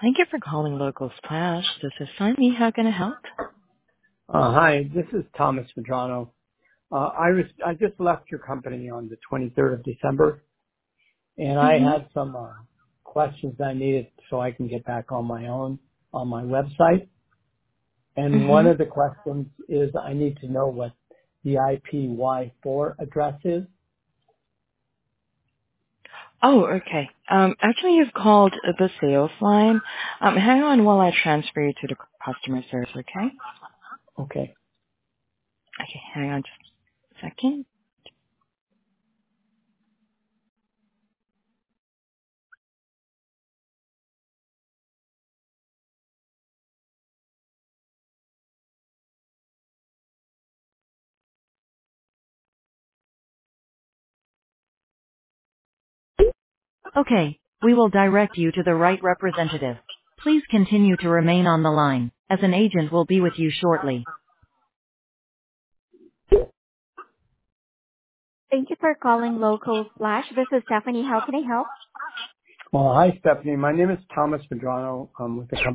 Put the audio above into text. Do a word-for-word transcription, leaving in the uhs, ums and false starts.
Thank you for calling Local Splash. This is Sunny. How can I help? Uh, hi, this is Thomas Medrano. Uh, I, was, I just left your company on the twenty-third of December, and I Mm-hmm. had some uh, questions I needed so I can get back on my own on my website. And one Mm-hmm. of the questions is I need to know what the I P Y four address is. Oh, okay. Um, actually, you've called the sales line. Um, hang on while I transfer you to the customer service, okay? Okay. Okay, hang on just a second. Okay, we will direct you to the right representative. Please continue to remain on the line, as an agent will be with you shortly. Thank you for calling Local Flash. This is Stephanie. How can I help? Well, hi, Stephanie. My name is Thomas Medrano. I'm with the company.